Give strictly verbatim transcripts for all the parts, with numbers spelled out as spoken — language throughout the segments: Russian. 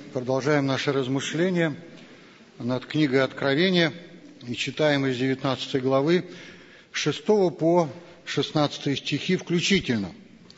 продолжаем наши размышления над книгой Откровения и читаем из девятнадцатой главы шестого по шестнадцатый стихи включительно.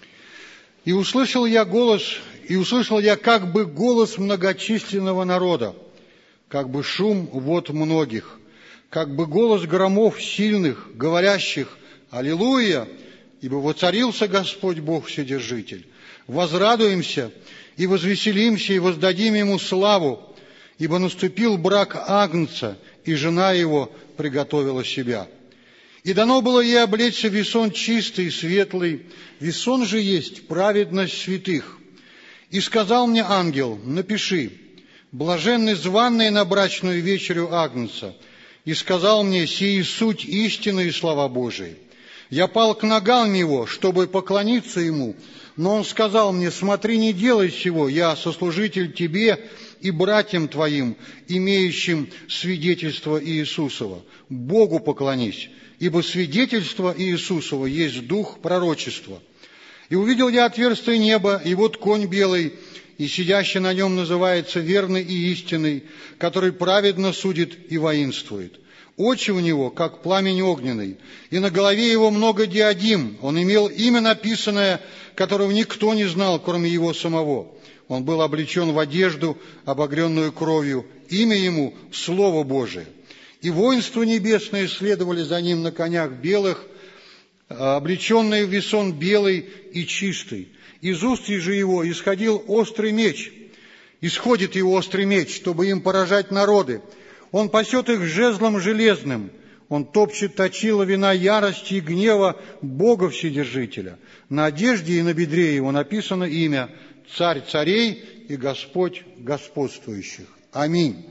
«И услышал я голос, и услышал я как бы голос многочисленного народа, как бы шум вод многих, как бы голос громов сильных, говорящих: Аллилуйя, ибо воцарился Господь Бог Вседержитель. Возрадуемся и возвеселимся, и воздадим Ему славу, ибо наступил брак Агнца, и жена Его приготовила себя. И дано было ей облечься в весон чистый и светлый, весон же есть праведность святых. И сказал мне ангел: напиши: блаженны званные на брачную вечерю Агнца. И сказал мне: сии суть истины и слава Божией. Я пал к ногам Его, чтобы поклониться Ему, но Он сказал мне: смотри, не делай сего, я сослужитель тебе и братьям твоим, имеющим свидетельство Иисусова. Богу поклонись, ибо свидетельство Иисусова есть дух пророчества. И увидел я отверстие неба, и вот конь белый, и сидящий на нем называется верный и истинный, который праведно судит и воинствует. Очи у него, как пламень огненный, и на голове его много диадим. Он имел имя написанное, которого никто не знал, кроме его самого. Он был облечен в одежду, обогренную кровью. Имя ему — Слово Божие. И воинства небесные следовали за ним на конях белых, облеченные в весон белый и чистый. Из уст же его исходил острый меч. Исходит его острый меч, чтобы им поражать народы. Он пасет их жезлом железным. Он топчет точила вина ярости и гнева Бога Вседержителя. На одежде и на бедре его написано имя: Царь царей и Господь господствующих. Аминь.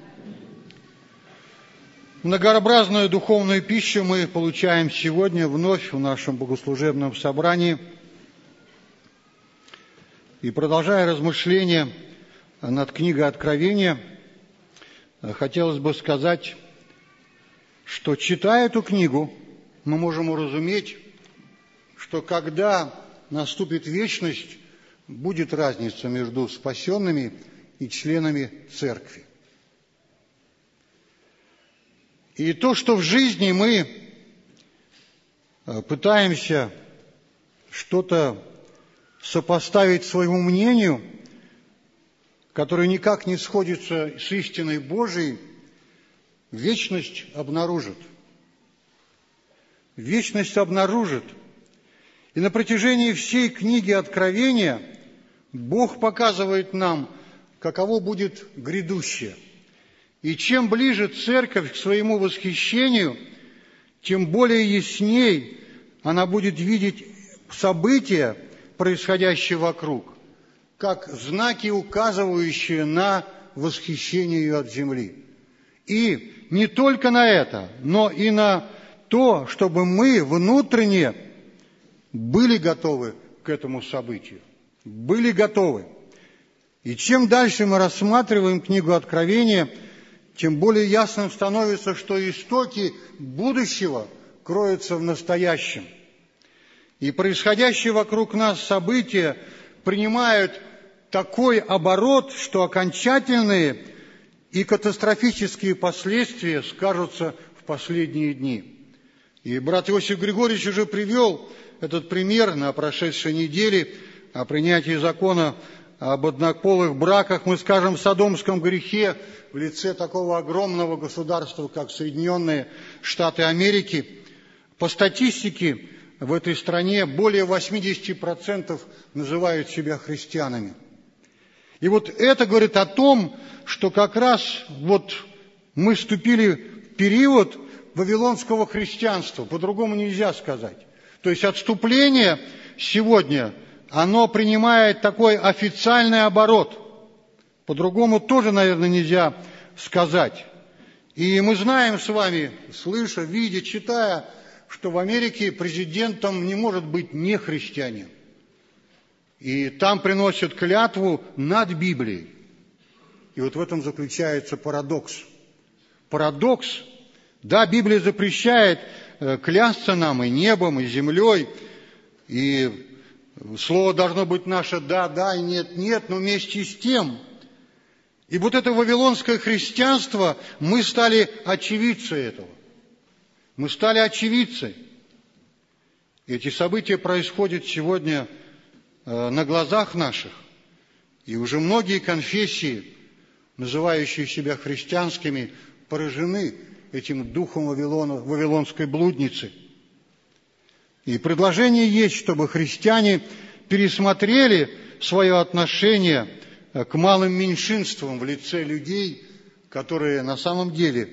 Многообразную духовную пищу мы получаем сегодня вновь в нашем богослужебном собрании. И продолжая размышления над книгой Откровения, хотелось бы сказать, что, читая эту книгу, мы можем уразуметь, что когда наступит вечность, будет разница между спасенными и членами церкви. И то, что в жизни мы пытаемся что-то сопоставить своему мнению, которое никак не сходится с истиной Божией, вечность обнаружит. Вечность обнаружит. И на протяжении всей книги Откровения Бог показывает нам, каково будет грядущее. И чем ближе церковь к своему восхищению, тем более ясней она будет видеть события, происходящие вокруг, как знаки, указывающие на восхищение ее от земли. И не только на это, но и на то, чтобы мы внутренне были готовы к этому событию. Были готовы. И чем дальше мы рассматриваем книгу Откровения, тем более ясным становится, что истоки будущего кроются в настоящем. И происходящие вокруг нас события принимают такой оборот, что окончательные и катастрофические последствия скажутся в последние дни. И брат Иосиф Григорьевич уже привел этот пример на прошедшей неделе о принятии закона об однополых браках, мы скажем, в содомском грехе в лице такого огромного государства, как Соединенные Штаты Америки. По статистике, в этой стране более восемьдесят процентов называют себя христианами. И вот это говорит о том, что как раз вот мы вступили в период вавилонского христианства, по-другому нельзя сказать. То есть отступление сегодня, оно принимает такой официальный оборот. По-другому тоже, наверное, нельзя сказать. И мы знаем с вами, слыша, видя, читая, что в Америке президентом не может быть не христианин. И там приносят клятву над Библией. И вот в этом заключается парадокс. Парадокс. Да, Библия запрещает клясться нам и небом, и землей, и слово должно быть наше «да, да» и «нет, нет», но вместе с тем И вот это вавилонское христианство, мы стали очевидцей этого. Мы стали очевидцей. Эти события происходят сегодня э, на глазах наших. И уже многие конфессии, называющие себя христианскими, поражены этим духом Вавилона, вавилонской блудницы. И предложение есть, чтобы христиане пересмотрели свое отношение к малым меньшинствам в лице людей, которые на самом деле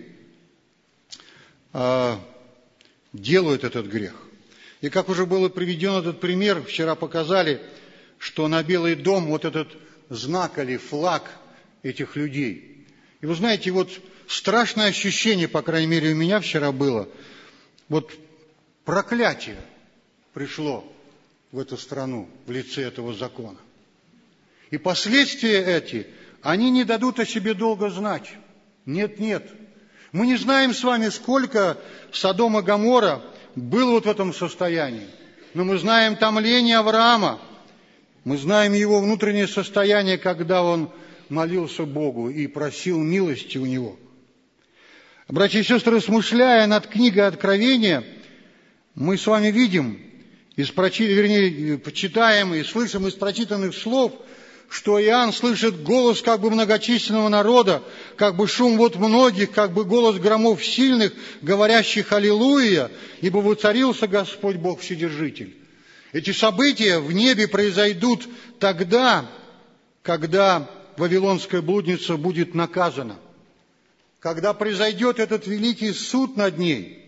э, делают этот грех. И как уже было приведен этот пример, вчера показали, что на Белый дом вот этот знак или флаг этих людей. И вы знаете, вот страшное ощущение, по крайней мере, у меня вчера было, вот проклятие пришло в эту страну в лице этого закона. И последствия эти, они не дадут о себе долго знать. Нет, нет. Мы не знаем с вами, сколько Содом и Гоморра было вот в этом состоянии. Но мы знаем томление Авраама. Мы знаем его внутреннее состояние, когда он молился Богу и просил милости у него. Братья и сестры, размышляя над книгой Откровения, мы с вами видим, из прочи... вернее, читаем и слышим из прочитанных слов, что Иоанн слышит голос как бы многочисленного народа, как бы шум вот многих, как бы голос громов сильных, говорящих «Аллилуйя, ибо воцарился Господь Бог Вседержитель». Эти события в небе произойдут тогда, когда вавилонская блудница будет наказана, когда произойдет этот великий суд над ней.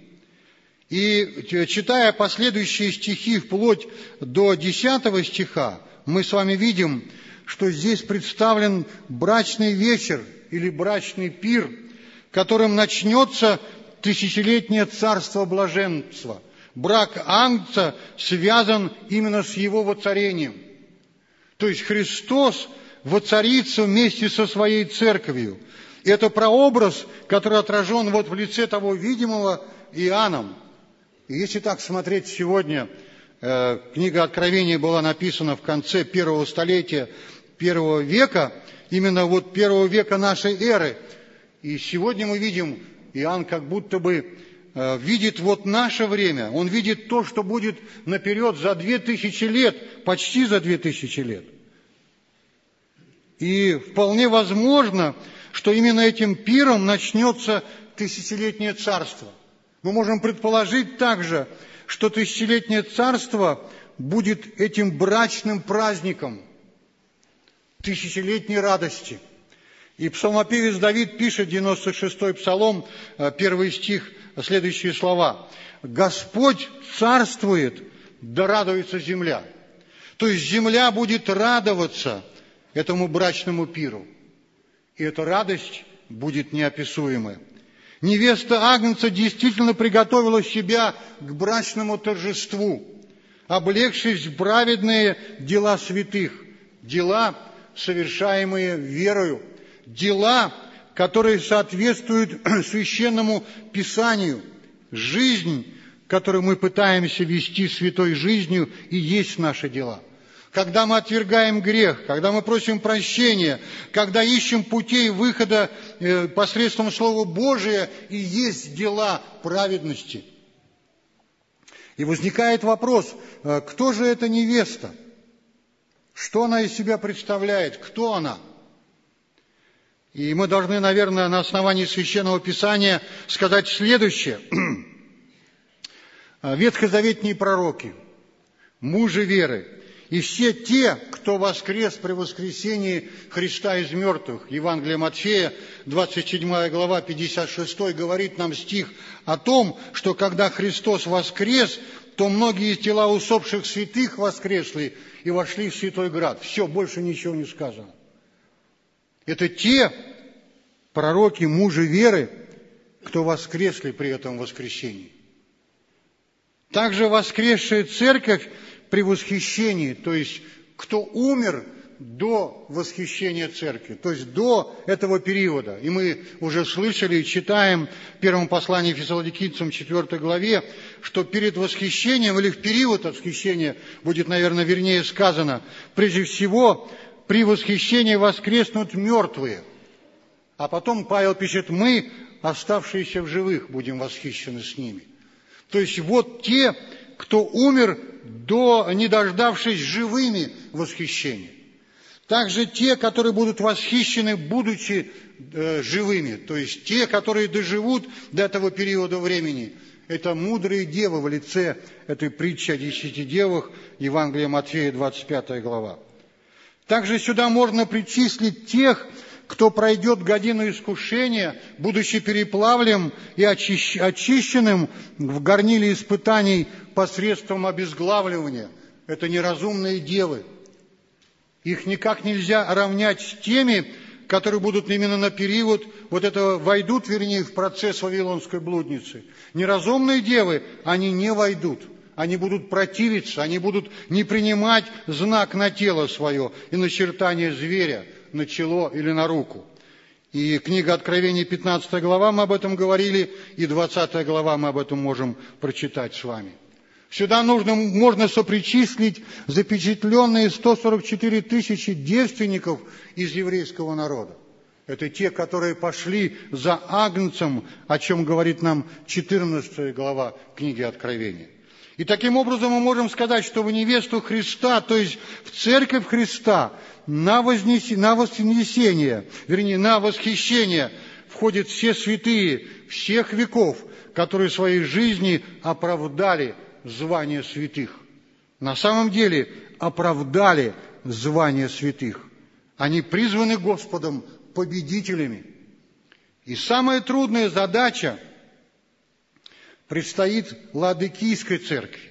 И читая последующие стихи вплоть до десятого стиха, мы с вами видим, что здесь представлен брачный вечер или брачный пир, которым начнется тысячелетнее царство блаженства. Брак Агнца связан именно с его воцарением. То есть Христос воцарится вместе со своей церковью. И это прообраз, который отражен вот в лице того видимого Иоанном. И если так смотреть сегодня, э, книга Откровения была написана в конце первого столетия первого века, именно вот первого века нашей эры. И сегодня мы видим, Иоанн как будто бы э, видит вот наше время, он видит то, что будет наперед за две тысячи лет, почти за две тысячи лет. И вполне возможно, что именно этим пиром начнется тысячелетнее царство. Мы можем предположить также, что тысячелетнее царство будет этим брачным праздником тысячелетней радости. И псалмопевец Давид пишет, девяносто шестой псалом, первый стих, следующие слова. «Господь царствует, да радуется земля». То есть земля будет радоваться этому брачному пиру. И эта радость будет неописуемая. Невеста Агнца действительно приготовила себя к брачному торжеству, облегшись в праведные дела святых, дела, совершаемые верою, дела, которые соответствуют священному Писанию, жизнь, которую мы пытаемся вести святой жизнью, и есть наши дела. Когда мы отвергаем грех, когда мы просим прощения, когда ищем путей выхода посредством Слова Божия, и есть дела праведности. И возникает вопрос, кто же эта невеста? Что она из себя представляет? Кто она? И мы должны, наверное, на основании Священного Писания сказать следующее. Ветхозаветные пророки, мужи веры, и все те, кто воскрес при воскресении Христа из мертвых. Евангелие Матфея, двадцать седьмая глава, пятьдесят шестой, говорит нам стих о том, что когда Христос воскрес, то многие из тела усопших святых воскресли и вошли в Святой Град. Все, больше ничего не сказано. Это те пророки, мужи веры, кто воскресли при этом воскресении. Также воскресшая церковь при восхищении, то есть кто умер до восхищения церкви, то есть до этого периода. И мы уже слышали и читаем в первом послании Фессалоникийцам четвёртой главе, что перед восхищением, или в период восхищения, будет, наверное, вернее сказано, прежде всего, при восхищении воскреснут мертвые. А потом Павел пишет: мы, оставшиеся в живых, будем восхищены с ними. То есть вот те, кто умер, до, не дождавшись живыми восхищения. Также те, которые будут восхищены, будучи э, живыми. То есть те, которые доживут до этого периода времени. Это мудрые девы в лице этой притчи о десяти девах, Евангелия Матфея, двадцать пятая глава. Также сюда можно причислить тех, кто пройдет годину искушения, будучи переплавлен и очищенным в горниле испытаний посредством обезглавливания. Это неразумные девы. Их никак нельзя равнять с теми, которые будут именно на период, вот этого, войдут, вернее, в процесс вавилонской блудницы. Неразумные девы, они не войдут. Они будут противиться, они будут не принимать знак на тело свое и начертание зверя на чело или на руку. И книга Откровения, пятнадцатая глава, мы об этом говорили, и двадцатая глава мы об этом можем прочитать с вами. Сюда нужно, можно сопричислить запечатленные сто сорок четыре тысячи девственников из еврейского народа. Это те, которые пошли за Агнцем, о чем говорит нам четырнадцатая глава книги Откровения. И таким образом мы можем сказать, что в невесту Христа, то есть в церковь Христа, на вознесение, на вознесение, вернее, на восхищение входят все святые всех веков, которые в своей жизни оправдали звание святых. На самом деле оправдали звание святых. Они призваны Господом победителями. И самая трудная задача предстоит Ладыкийской церкви.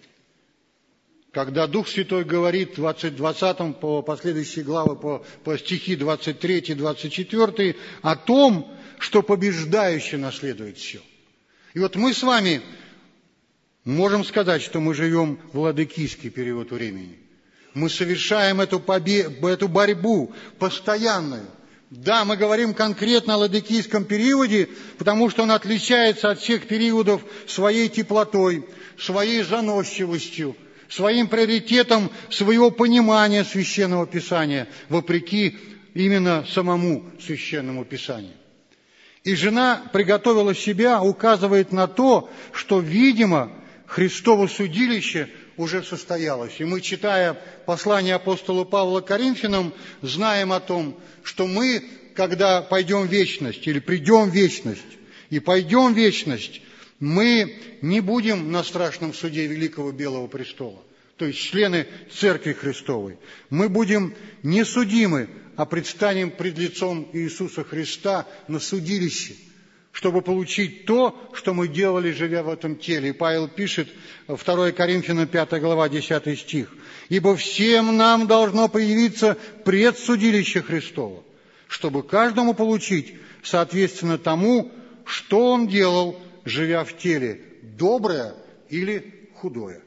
Когда Дух Святой говорит в двадцать двадцатом по последующие главы, по, по стихи двадцать три двадцать четыре, о том, что побеждающий наследует все. И вот мы с вами можем сказать, что мы живем в ладыкийский период времени. Мы совершаем эту, побе... эту борьбу постоянную. Да, мы говорим конкретно о ладыкийском периоде, потому что он отличается от всех периодов своей теплотой, своей заносчивостью, своим приоритетом своего понимания Священного Писания, вопреки именно самому Священному Писанию. И жена приготовила себя, указывает на то, что, видимо, Христово судилище уже состоялось. И мы, читая послание апостола Павла к Коринфянам, знаем о том, что мы, когда пойдем в вечность, или придем в вечность, и пойдем в вечность, мы не будем на страшном суде Великого Белого Престола, то есть члены Церкви Христовой. Мы будем не судимы, а предстанем пред лицом Иисуса Христа на судилище, чтобы получить то, что мы делали, живя в этом теле. И Павел пишет, второе Коринфянам, пятая глава, десятый стих: «Ибо всем нам должно появиться предсудилище Христово, чтобы каждому получить соответственно тому, что он делал, живя в теле, доброе или худое».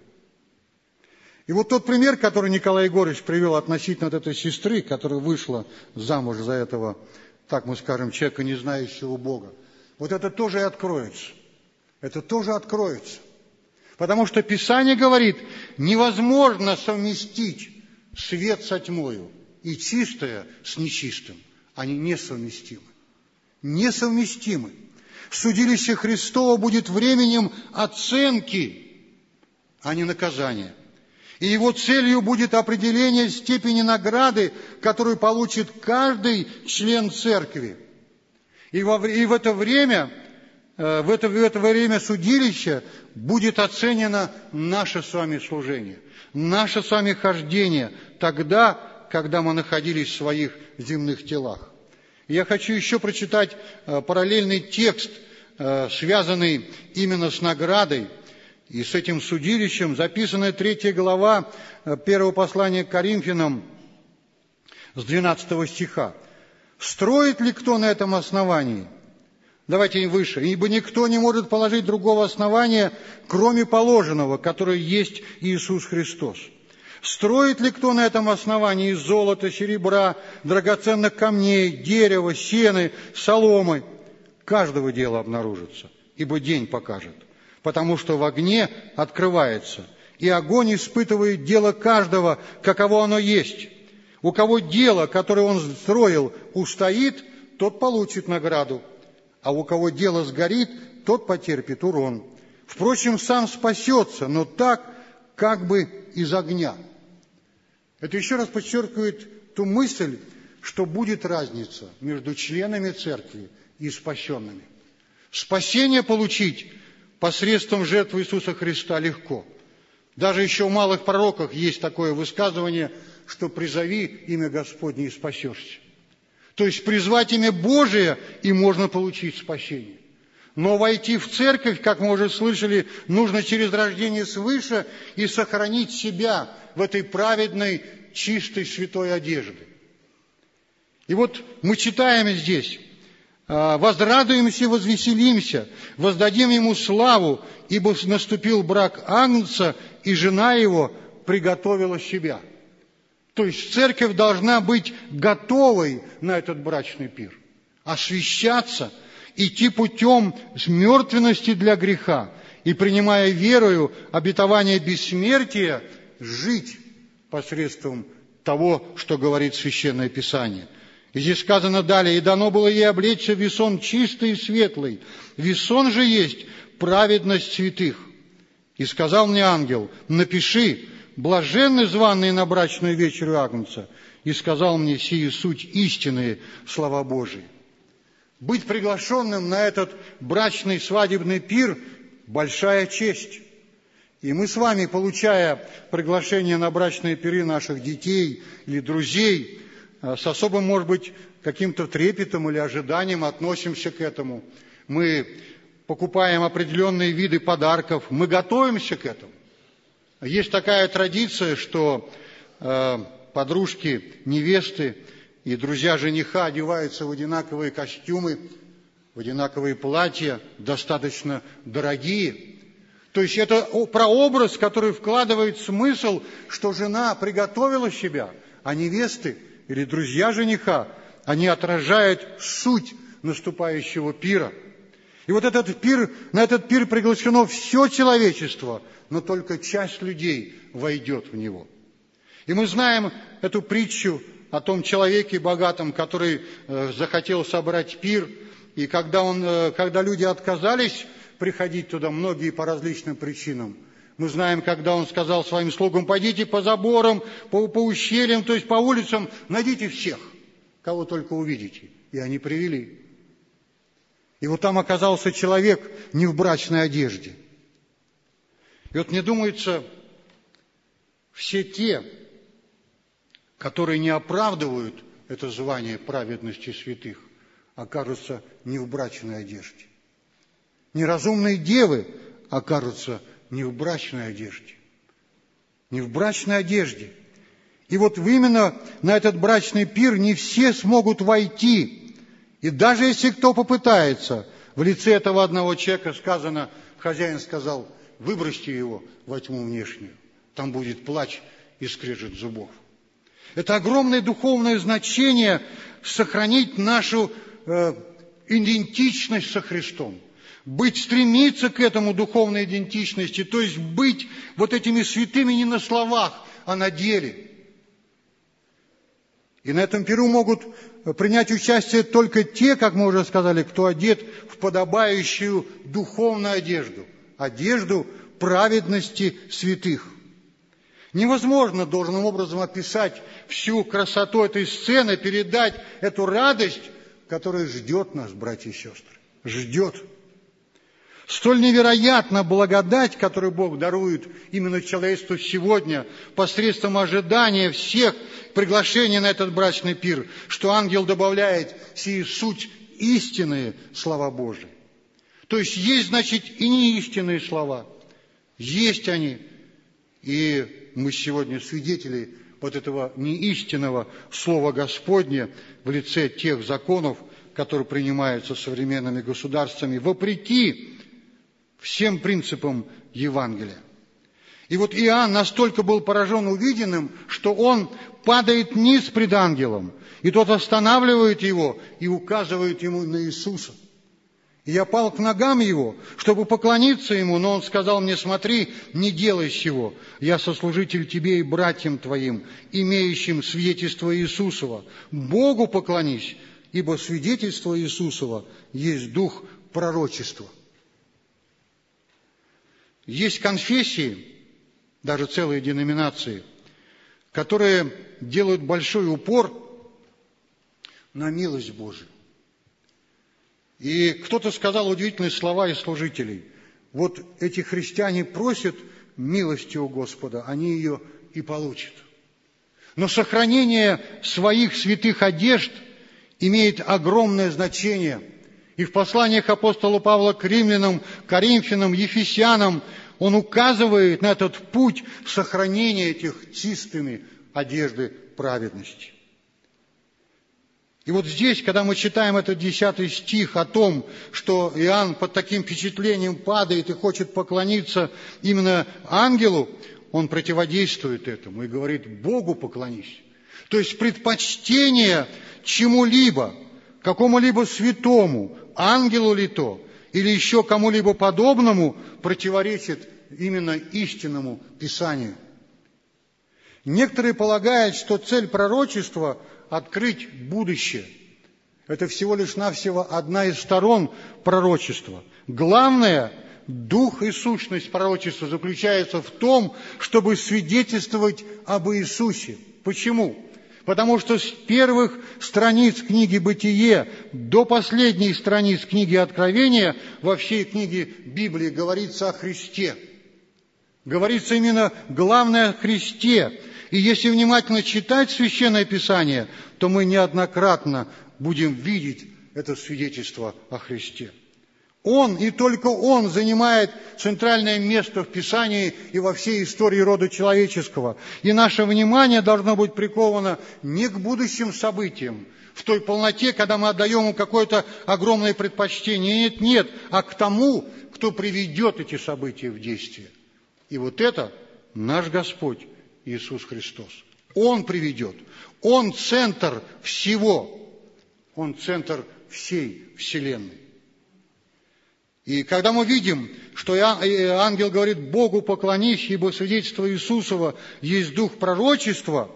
И вот тот пример, который Николай Егорович привел относительно вот этой сестры, которая вышла замуж за этого, так мы скажем, человека, не знающего Бога, вот это тоже и откроется. Это тоже откроется. Потому что Писание говорит, невозможно совместить свет со тьмою и чистое с нечистым. Они несовместимы. Несовместимы. Судилище Христово будет временем оценки, а не наказания. И его целью будет определение степени награды, которую получит каждый член церкви. И, во, и в это время, в это, в это время судилища будет оценено наше с вами служение, наше с вами хождение тогда, когда мы находились в своих земных телах. И я хочу еще прочитать параллельный текст, связанный именно с наградой и с этим судилищем, записанная третья глава первого послания к Коринфянам с двенадцатого стиха. «Строит ли кто на этом основании?» Давайте выше. «Ибо никто не может положить другого основания, кроме положенного, которое есть Иисус Христос. Строит ли кто на этом основании из золота, серебра, драгоценных камней, дерева, сены, соломы? Каждого дела обнаружится, ибо день покажет. Потому что в огне открывается, и огонь испытывает дело каждого, каково оно есть. У кого дело, которое он строил, устоит, тот получит награду, а у кого дело сгорит, тот потерпит урон. Впрочем, сам спасется, но так, как бы из огня». Это еще раз подчеркивает ту мысль, что будет разница между членами церкви и спасенными. Спасение получить посредством жертвы Иисуса Христа легко. Даже еще в малых пророках есть такое высказывание, что «призови имя Господне и спасешься». То есть призвать имя Божие, и можно получить спасение. Но войти в церковь, как мы уже слышали, нужно через рождение свыше и сохранить себя в этой праведной, чистой, святой одежде. И вот мы читаем здесь: «Возрадуемся и возвеселимся, воздадим Ему славу, ибо наступил брак Агнца, и жена Его приготовила себя». То есть церковь должна быть готовой на этот брачный пир, освящаться, идти путем мертвенности для греха и, принимая верою обетование бессмертия, жить посредством того, что говорит Священное Писание. И здесь сказано далее: «И дано было ей облечься в весон чистый и светлый. Весон же есть праведность святых. И сказал мне ангел: напиши: блаженны званые на брачную вечерю Агнца. И сказал мне: сии суть истинные слова Божии». Быть приглашенным на этот брачный свадебный пир – большая честь. И мы с вами, получая приглашение на брачные пиры наших детей или друзей, с особым, может быть, каким-то трепетом или ожиданием относимся к этому. Мы покупаем определенные виды подарков, мы готовимся к этому. Есть такая традиция, что э, подружки невесты и друзья жениха одеваются в одинаковые костюмы, в одинаковые платья, достаточно дорогие. То есть это прообраз, который вкладывает смысл, что жена приготовила себя, а невесты или друзья жениха, они отражают суть наступающего пира. И вот этот пир, на этот пир приглашено все человечество, но только часть людей войдет в него. И мы знаем эту притчу о том человеке богатом, который э, захотел собрать пир, и когда, он, э, когда люди отказались приходить туда, многие по различным причинам, мы знаем, когда он сказал своим слугам: пойдите по заборам, по, по ущельям, то есть по улицам, найдите всех, кого только увидите. И они привели. И вот там оказался человек не в брачной одежде. И вот мне думается, все те, которые не оправдывают это звание праведности святых, окажутся не в брачной одежде. Неразумные девы окажутся не в брачной одежде. Не в брачной одежде. И вот именно на этот брачный пир не все смогут войти. И даже если кто попытается, в лице этого одного человека сказано, хозяин сказал: выбросьте его во тьму внешнюю, там будет плач и скрежет зубов. Это огромное духовное значение сохранить нашу э, идентичность со Христом. Быть, стремиться к этому духовной идентичности, то есть быть вот этими святыми не на словах, а на деле. И на этом пиру могут принять участие только те, как мы уже сказали, кто одет в подобающую духовную одежду, одежду праведности святых. Невозможно должным образом описать всю красоту этой сцены, передать эту радость, которая ждет нас, братья и сестры, ждет. Столь невероятна благодать, которую Бог дарует именно человечеству сегодня посредством ожидания всех приглашений на этот брачный пир, что ангел добавляет сии суть истинные слова Божии. То есть есть, значит, и неистинные слова. Есть они. И мы сегодня свидетели вот этого неистинного слова Господня в лице тех законов, которые принимаются современными государствами, вопреки всем принципам Евангелия. И вот Иоанн настолько был поражен увиденным, что он падает низ пред ангелом, и тот останавливает его и указывает ему на Иисуса. И я пал к ногам его, чтобы поклониться ему, но он сказал мне: смотри, не делай сего, я сослужитель тебе и братьям твоим, имеющим свидетельство Иисусова. Богу поклонись ибо свидетельство Иисусова есть дух пророчества. Есть конфессии, даже целые деноминации, которые делают большой упор на милость Божию. И кто-то сказал удивительные слова из служителей. Вот эти христиане просят милости у Господа, они ее и получат. Но сохранение своих святых одежд имеет огромное значение. И в посланиях апостола Павла к римлянам, коринфянам, ефесянам он указывает на этот путь сохранения этих чистыми одежды праведности. И вот здесь, когда мы читаем этот десятый стих о том, что Иоанн под таким впечатлением падает и хочет поклониться именно ангелу, он противодействует этому и говорит: Богу поклонись. То есть предпочтение чему-либо, какому-либо святому, ангелу ли то, или еще кому-либо подобному, противоречит именно истинному Писанию. Некоторые полагают, что цель пророчества – открыть будущее. Это всего лишь навсего одна из сторон пророчества. Главное, дух и сущность пророчества заключается в том, чтобы свидетельствовать об Иисусе. Почему? Потому что с первых страниц книги «Бытие» до последних страниц книги «Откровения» во всей книге Библии говорится о Христе. Говорится именно главное о Христе. И если внимательно читать Священное Писание, то мы неоднократно будем видеть это свидетельство о Христе. Он и только Он занимает центральное место в Писании и во всей истории рода человеческого. И наше внимание должно быть приковано не к будущим событиям, в той полноте, когда мы отдаем ему какое-то огромное предпочтение. Нет, нет, а к тому, кто приведет эти события в действие. И вот это наш Господь Иисус Христос. Он приведет. Он центр всего. Он центр всей Вселенной. И когда мы видим, что ангел говорит: Богу поклонись, ибо свидетельство Иисусова есть дух пророчества,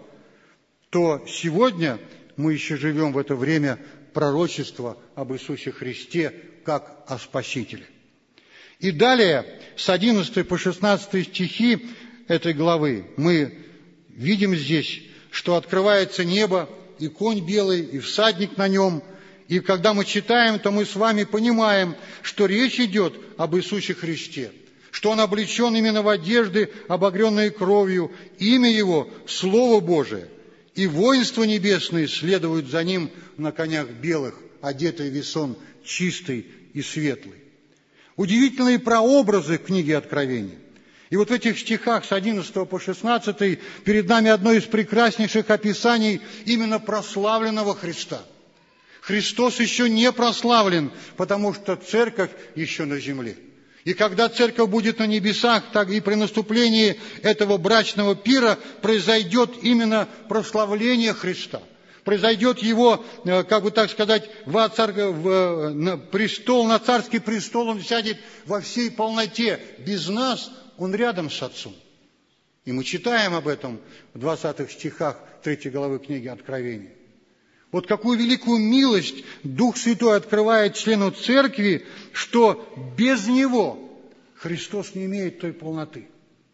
то сегодня мы еще живем в это время пророчества об Иисусе Христе как о Спасителе. И далее, с одиннадцатого по шестнадцатый стихи этой главы, мы видим здесь, что открывается небо, и конь белый, и всадник на нем. И когда мы читаем, то мы с вами понимаем, что речь идет об Иисусе Христе, что Он облечен именно в одежды, обогренные кровью, имя Его – Слово Божие, и воинства небесные следуют за Ним на конях белых, одетые в весон чистый и светлый. Удивительные прообразы книги Откровения. И вот в этих стихах с одиннадцатого по шестнадцатый перед нами одно из прекраснейших описаний именно прославленного Христа. Христос еще не прославлен, потому что церковь еще на земле. И когда церковь будет на небесах, так и при наступлении этого брачного пира произойдет именно прославление Христа. Произойдет Его, как бы так сказать, в цар... в... на престол, на царский престол Он сядет во всей полноте. Без нас Он рядом с Отцом. И мы читаем об этом в двадцатых стихах третьей главы книги Откровения. Вот какую великую милость Дух Святой открывает члену церкви, что без Него Христос не имеет той полноты.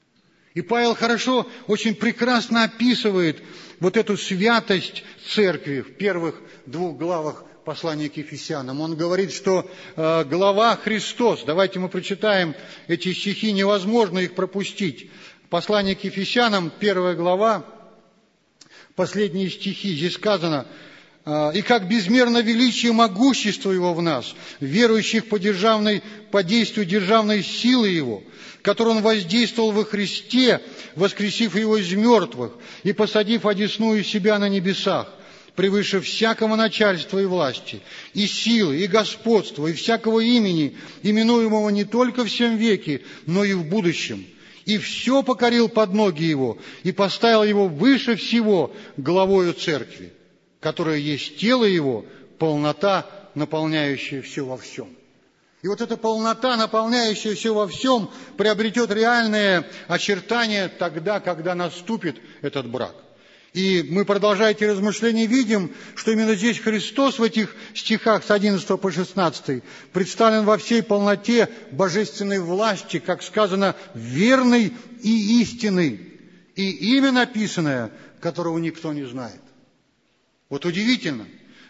И Павел хорошо, очень прекрасно описывает вот эту святость церкви в первых двух главах послания к Ефесянам. Он говорит, что э, глава Христос, давайте мы прочитаем эти стихи, невозможно их пропустить. Послание к Ефесянам, первая глава, последние стихи, здесь сказано: «И как безмерно величие могущества Его в нас, верующих по, державной, по действию державной силы Его, которой Он воздействовал во Христе, воскресив Его из мертвых и посадив одесную себя на небесах, превыше всякого начальства и власти, и силы, и господства, и всякого имени, именуемого не только в сем веке, но и в будущем. И все покорил под ноги Его, и поставил Его выше всего главою церкви, которая есть тело Его, полнота, наполняющая все во всем». И вот эта полнота, наполняющая все во всем, приобретет реальное очертание тогда, когда наступит этот брак. И мы, продолжая эти размышления, видим, что именно здесь Христос в этих стихах с одиннадцатого по шестнадцатый представлен во всей полноте божественной власти, как сказано, верный и истинный, и имя написанное, которого никто не знает. Вот удивительно,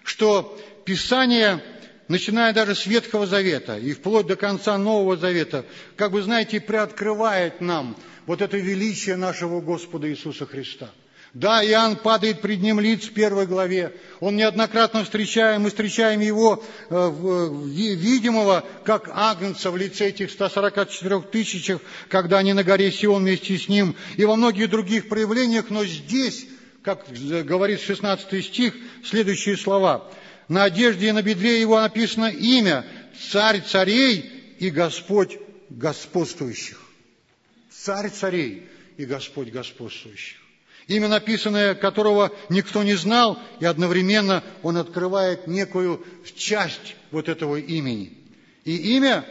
что Писание, начиная даже с Ветхого Завета и вплоть до конца Нового Завета, как бы, знаете, приоткрывает нам вот это величие нашего Господа Иисуса Христа. Да, Иоанн падает пред ним лиц в первой главе. Он неоднократно встречаем, мы встречаем его э, видимого, как агнца в лице этих ста сорока четырёх тысячах, когда они на горе Сион вместе с ним, и во многих других проявлениях, но здесь, как говорит шестнадцатый стих, следующие слова. На одежде и на бедре его написано имя «Царь царей и Господь господствующих». Царь царей и Господь господствующих. Имя, написанное которого никто не знал, и одновременно он открывает некую часть вот этого имени. И имя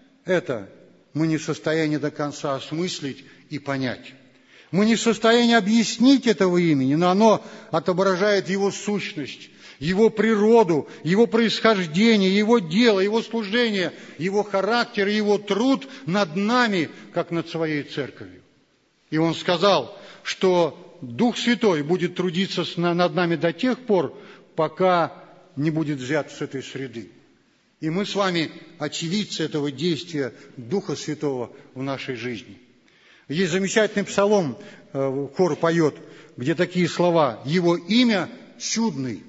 это мы не в состоянии до конца осмыслить и понять. Мы не в состоянии объяснить этого имени, но оно отображает его сущность, его природу, его происхождение, его дело, его служение, его характер и его труд над нами, как над своей церковью. И он сказал, что Дух Святой будет трудиться над нами до тех пор, пока не будет взят с этой среды. И мы с вами очевидцы этого действия Духа Святого в нашей жизни. Есть замечательный псалом, хор поет, где такие слова: «Его имя чудный,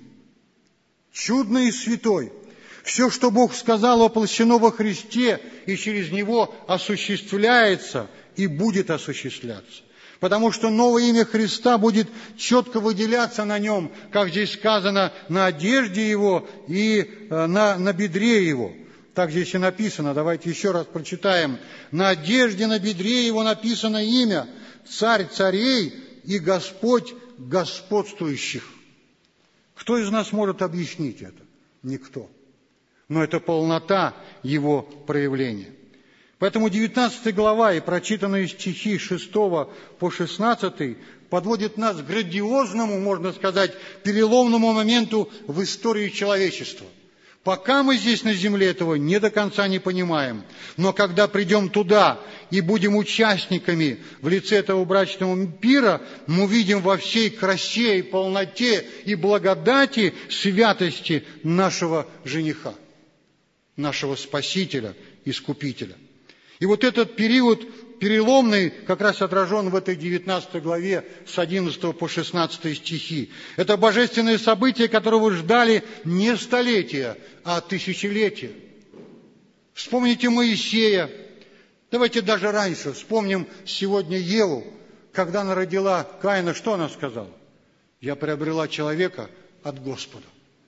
чудный и святой. Все, что Бог сказал, воплощено во Христе, и через Него осуществляется и будет осуществляться». Потому что новое имя Христа будет четко выделяться на нем, как здесь сказано, на одежде его и на, на бедре его. Так здесь и написано. Давайте еще раз прочитаем. На одежде, на бедре его написано имя «Царь царей и Господь господствующих». Кто из нас может объяснить это? Никто. Но это полнота его проявления. Поэтому девятнадцатая глава и прочитанные стихи с шестого по шестнадцатый подводят нас к грандиозному, можно сказать, переломному моменту в истории человечества. Пока мы здесь на земле этого не до конца не понимаем, но когда придем туда и будем участниками в лице этого брачного пира, мы увидим во всей красе и полноте и благодати святости нашего жениха, нашего Спасителя, Искупителя. И вот этот период переломный как раз отражен в этой девятнадцатой главе с одиннадцатого по шестнадцатый стихи. Это божественное событие, которого ждали не столетия, а тысячелетия. Вспомните Моисея. Давайте даже раньше вспомним сегодня Еву. Когда она родила Каина, что она сказала? «Я приобрела человека от Господа».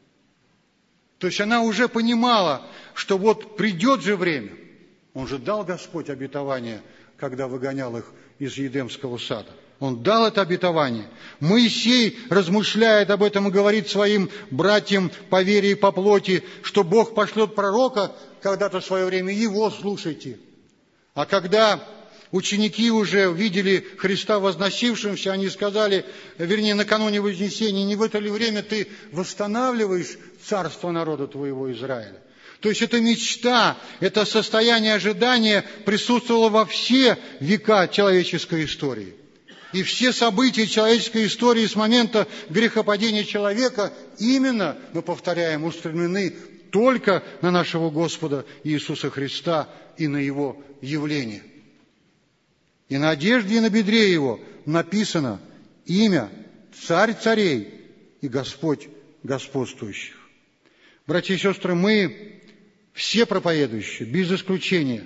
То есть она уже понимала, что вот придет же время. Он же дал Господь обетование, когда выгонял их из Едемского сада. Он дал это обетование. Моисей размышляет об этом и говорит своим братьям по вере и по плоти, что Бог пошлет пророка когда-то в свое время, его слушайте. А когда ученики уже видели Христа возносившимся, они сказали, вернее, накануне Вознесения, не в это ли время ты восстанавливаешь царство народа твоего Израиля? То есть эта мечта, это состояние ожидания присутствовало во все века человеческой истории. И все события человеческой истории с момента грехопадения человека именно, мы повторяем, устремлены только на нашего Господа Иисуса Христа и на Его явление. И на одежде и на бедре Его написано имя Царь царей и Господь господствующих. Братья и сестры, мы все проповедующие, без исключения,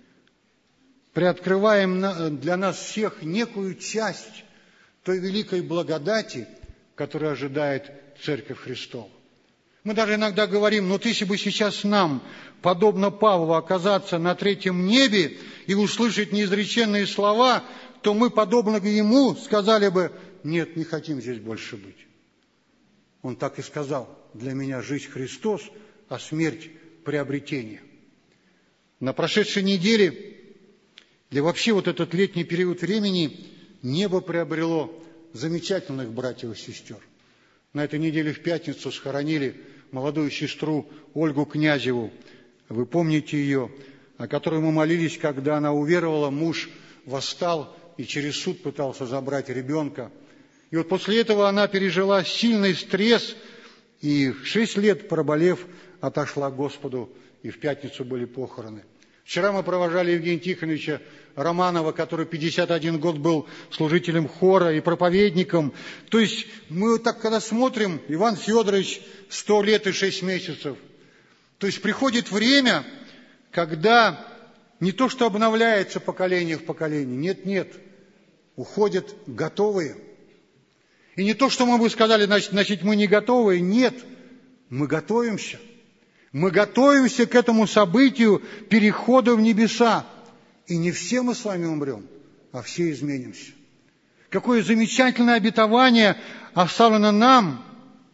приоткрываем для нас всех некую часть той великой благодати, которая ожидает Церковь Христова. Мы даже иногда говорим, ну, если бы сейчас нам, подобно Павлу, оказаться на третьем небе и услышать неизреченные слова, то мы, подобно ему, сказали бы, нет, не хотим здесь больше быть. Он так и сказал, для меня жизнь Христос, а смерть приобретение. На прошедшей неделе, или вообще вот этот летний период времени, небо приобрело замечательных братьев и сестер. На этой неделе в пятницу схоронили молодую сестру Ольгу Князеву. Вы помните ее, о которой мы молились, когда она уверовала, муж восстал и через суд пытался забрать ребенка. И вот после этого она пережила сильный стресс, и шесть лет проболев, отошла к Господу, и в пятницу были похороны. Вчера мы провожали Евгения Тихоновича Романова, который пятьдесят один год был служителем хора и проповедником. То есть мы так, когда смотрим, Иван Федорович сто лет и шесть месяцев. То есть приходит время, когда не то, что обновляется поколение в поколении, нет, нет, уходят готовые. И не то, что мы бы сказали, значит, значит, мы не готовые, нет, мы готовимся. Мы готовимся к этому событию перехода в небеса. И не все мы с вами умрем, а все изменимся. Какое замечательное обетование оставлено нам.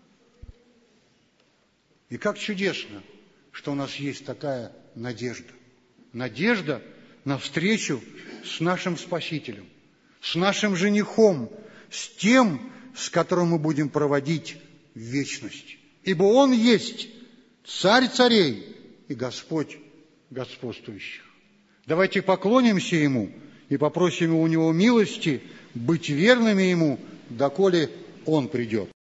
И как чудесно, что у нас есть такая надежда. Надежда на встречу с нашим Спасителем, с нашим женихом, с тем, с которым мы будем проводить вечность. Ибо Он есть Царь царей и Господь господствующих. Давайте поклонимся Ему и попросим у Него милости быть верными Ему, доколе Он придет.